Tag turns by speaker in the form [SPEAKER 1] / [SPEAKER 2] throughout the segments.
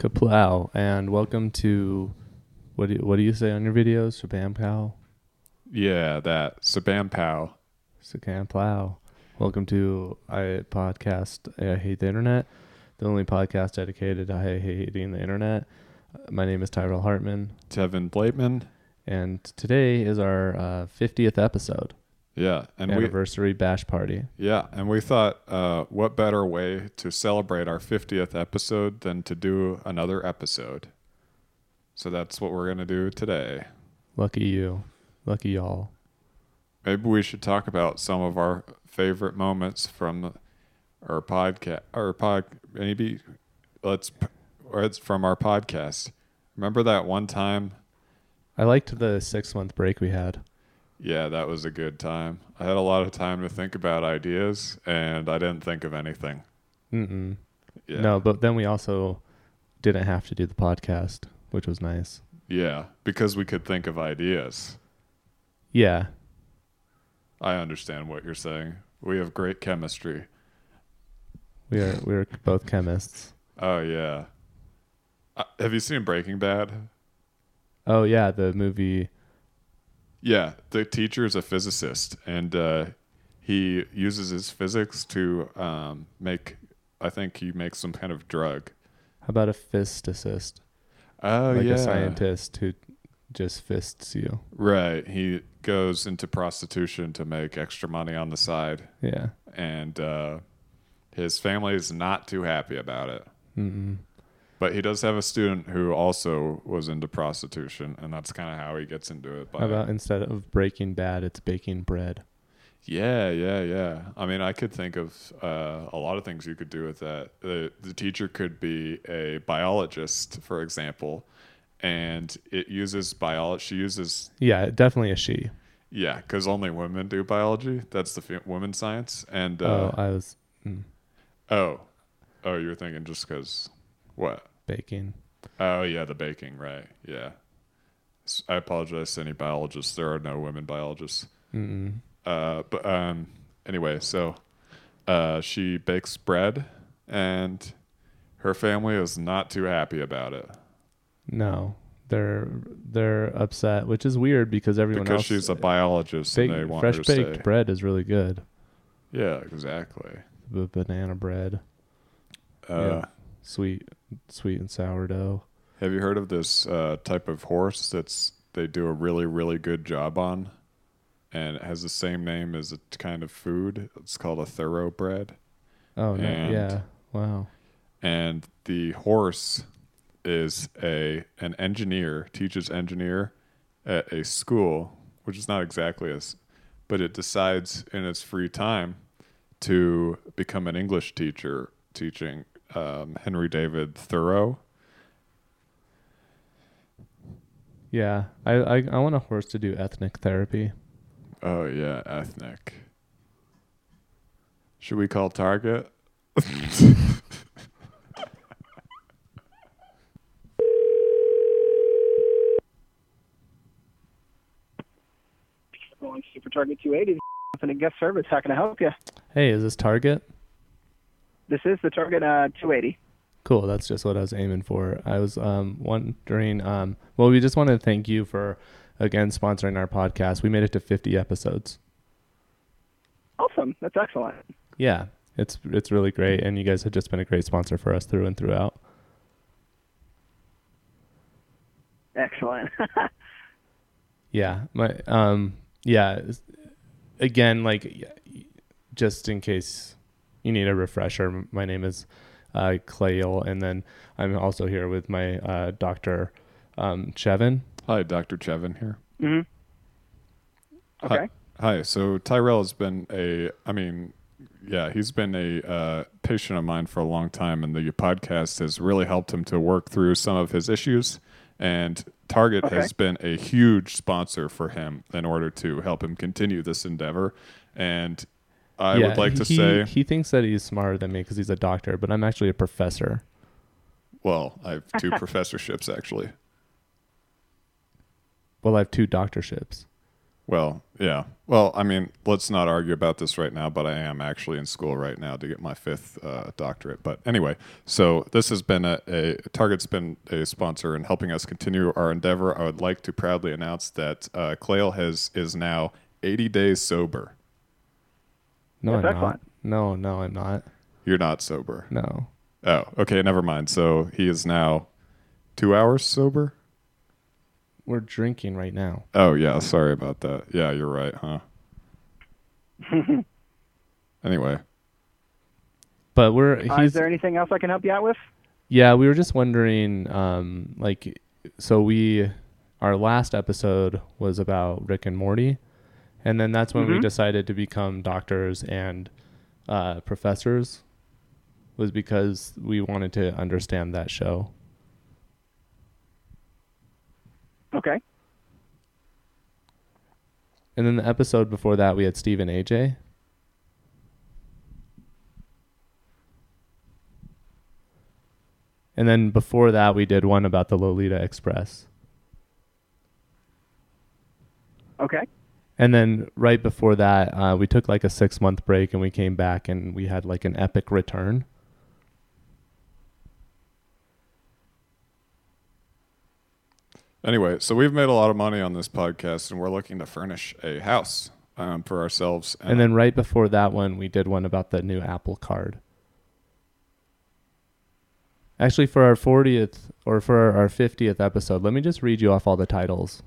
[SPEAKER 1] Kaplow, and welcome to what do you say on your videos? Shabam Pow?
[SPEAKER 2] Yeah, that. Sabam Pow.
[SPEAKER 1] Sakam Plow. Welcome to podcast I Hate the Internet, the only podcast dedicated to hating the internet. My name is Tyrell Hartman.
[SPEAKER 2] Tevin Blateman.
[SPEAKER 1] And today is our 50th episode.
[SPEAKER 2] Yeah. And
[SPEAKER 1] anniversary bash party.
[SPEAKER 2] Yeah. And we thought, what better way to celebrate our 50th episode than to do another episode? So that's what we're going to do today.
[SPEAKER 1] Lucky you. Lucky y'all.
[SPEAKER 2] Maybe we should talk about some of our favorite moments from our podcast. Maybe it's from our podcast. Remember that one time?
[SPEAKER 1] I liked the 6-month break we had.
[SPEAKER 2] Yeah, that was a good time. I had a lot of time to think about ideas, and I didn't think of anything.
[SPEAKER 1] Mm-mm.
[SPEAKER 2] Yeah.
[SPEAKER 1] No, but then we also didn't have to do the podcast, which was nice.
[SPEAKER 2] Yeah, because we could think of ideas.
[SPEAKER 1] Yeah.
[SPEAKER 2] I understand what you're saying. We have great chemistry.
[SPEAKER 1] We're both chemists.
[SPEAKER 2] Oh, yeah. Have you seen Breaking Bad?
[SPEAKER 1] Oh, yeah, the movie.
[SPEAKER 2] Yeah, the teacher is a physicist, and he uses his physics to I think he makes some kind of drug.
[SPEAKER 1] How about a fisticist?
[SPEAKER 2] Oh,
[SPEAKER 1] like
[SPEAKER 2] yeah.
[SPEAKER 1] a scientist who just fists you.
[SPEAKER 2] Right. He goes into prostitution to make extra money on the side.
[SPEAKER 1] Yeah.
[SPEAKER 2] And his family is not too happy about it.
[SPEAKER 1] Mm-mm.
[SPEAKER 2] But he does have a student who also was into prostitution, and that's kind of how he gets into it.
[SPEAKER 1] How about instead of breaking bad, it's baking bread?
[SPEAKER 2] Yeah. I mean, I could think of a lot of things you could do with that. The teacher could be a biologist, for example, and it uses biology. She uses...
[SPEAKER 1] Yeah, definitely a she.
[SPEAKER 2] Yeah, because only women do biology. That's the women's science. And
[SPEAKER 1] I was...
[SPEAKER 2] Oh, you were thinking just because... What?
[SPEAKER 1] Baking.
[SPEAKER 2] Oh, yeah, the baking, right. Yeah. I apologize to any biologists. There are no women biologists.
[SPEAKER 1] Mm-mm.
[SPEAKER 2] But anyway, so she bakes bread, and her family is not too happy about it.
[SPEAKER 1] No, they're upset, which is weird because everyone else...
[SPEAKER 2] Because she's a biologist, and they want her to
[SPEAKER 1] fresh baked bread is really good.
[SPEAKER 2] Yeah, exactly.
[SPEAKER 1] The banana bread. Yeah. Sweet and sourdough.
[SPEAKER 2] Have you heard of this type of horse they do a really, really good job on? And it has the same name as a kind of food. It's called a thoroughbred.
[SPEAKER 1] Oh, no. Yeah. Wow.
[SPEAKER 2] And the horse is an engineer, teaches engineer at a school, which is not exactly but it decides in its free time to become an English teacher teaching Henry David Thoreau.
[SPEAKER 1] Yeah, I want a horse to do ethnic therapy.
[SPEAKER 2] Oh yeah, ethnic. Should we call Target?
[SPEAKER 3] Super Target 280, infinite guest service. How can I help you?
[SPEAKER 1] Hey, is this Target?
[SPEAKER 3] This is the Target 280.
[SPEAKER 1] Cool, that's just what I was aiming for. I was wondering, well, we just wanted to thank you for, again, sponsoring our podcast. We made it to 50 episodes.
[SPEAKER 3] Awesome, that's excellent.
[SPEAKER 1] Yeah, it's really great, and you guys have just been a great sponsor for us through and throughout.
[SPEAKER 3] Excellent.
[SPEAKER 1] Yeah, again, like, just in case you need a refresher, my name is Clayle, and then I'm also here with my Dr. Chevin.
[SPEAKER 2] Hi, Dr. Chevin here.
[SPEAKER 3] Mm-hmm. Okay.
[SPEAKER 2] Hi. So Tyrell has been he's been a patient of mine for a long time, and the podcast has really helped him to work through some of his issues. And Target has been a huge sponsor for him in order to help him continue this endeavor. And I would like to say...
[SPEAKER 1] He thinks that he's smarter than me because he's a doctor, but I'm actually a professor.
[SPEAKER 2] Well, I have 2 professorships, actually.
[SPEAKER 1] Well, I have 2 doctorships.
[SPEAKER 2] Well, yeah. Well, I mean, let's not argue about this right now, but I am actually in school right now to get my 5th doctorate. But anyway, so this has been Target's been a sponsor in helping us continue our endeavor. I would like to proudly announce that Clayle is now 80 days sober.
[SPEAKER 1] No,
[SPEAKER 3] That's
[SPEAKER 1] I'm not.
[SPEAKER 3] excellent.
[SPEAKER 1] No, I'm not.
[SPEAKER 2] You're not sober.
[SPEAKER 1] No.
[SPEAKER 2] Oh, okay, never mind. So he is now 2 hours sober?
[SPEAKER 1] We're drinking right now.
[SPEAKER 2] Oh, yeah, sorry about that. Yeah, you're right, huh? Anyway.
[SPEAKER 1] But
[SPEAKER 3] Is there anything else I can help you out with?
[SPEAKER 1] Yeah, we were just wondering, our last episode was about Rick and Morty, and then that's when we decided to become doctors and professors, was because we wanted to understand that show.
[SPEAKER 3] Okay.
[SPEAKER 1] And then the episode before that, we had Steve and AJ. And then before that, we did one about the Lolita Express.
[SPEAKER 3] Okay.
[SPEAKER 1] And then right before that, we took like a 6-month break and we came back and we had like an epic return.
[SPEAKER 2] Anyway, so we've made a lot of money on this podcast, and we're looking to furnish a house for ourselves.
[SPEAKER 1] And then right before that one, we did one about the new Apple Card. Actually, for our 40th or for our 50th episode, let me just read you off all the titles.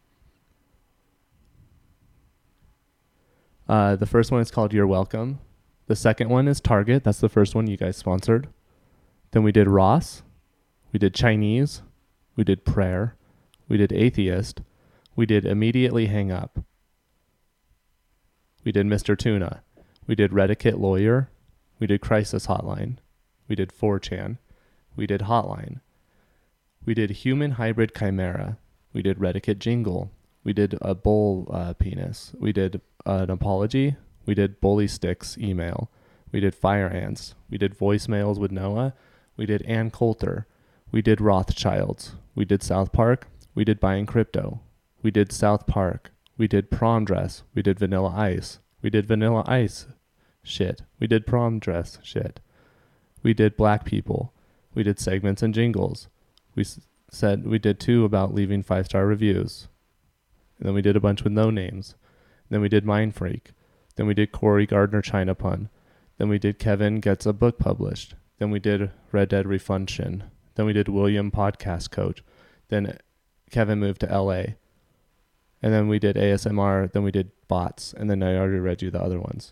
[SPEAKER 1] The first one is called You're Welcome. The second one is Target. That's the first one you guys sponsored. Then we did Ross. We did Chinese. We did Prayer. We did Atheist. We did Immediately Hang Up. We did Mr. Tuna. We did Redicate Lawyer. We did Crisis Hotline. We did 4chan. We did Hotline. We did Human Hybrid Chimera. We did Redicate Jingle. We did a bull penis. We did an apology. We did Bully Sticks email. We did Fire Ants. We did Voicemails with Noah. We did Ann Coulter. We did Rothschilds. We did South Park. We did Buying Crypto. We did South Park. We did Prom Dress. We did Vanilla Ice. We did Vanilla Ice shit. We did Prom Dress shit. We did Black People. We did Segments and Jingles. We said we did 2 about leaving 5-star reviews. And then we did a bunch with no names. Then we did Mind Freak. Then we did Corey Gardner China Pun. Then we did Kevin Gets a Book Published. Then we did Red Dead Refunction. Then we did William Podcast Coach. Then Kevin moved to LA. And then we did ASMR. Then we did Bots. And then I already read you the other ones.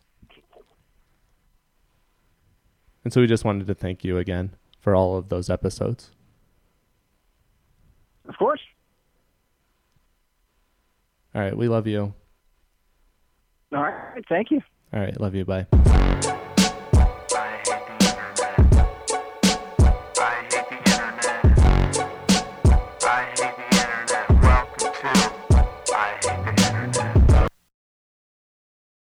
[SPEAKER 1] And so we just wanted to thank you again for all of those episodes.
[SPEAKER 3] Of course.
[SPEAKER 1] All right. We love you.
[SPEAKER 3] All right. Thank you.
[SPEAKER 1] All right. Love you. Bye.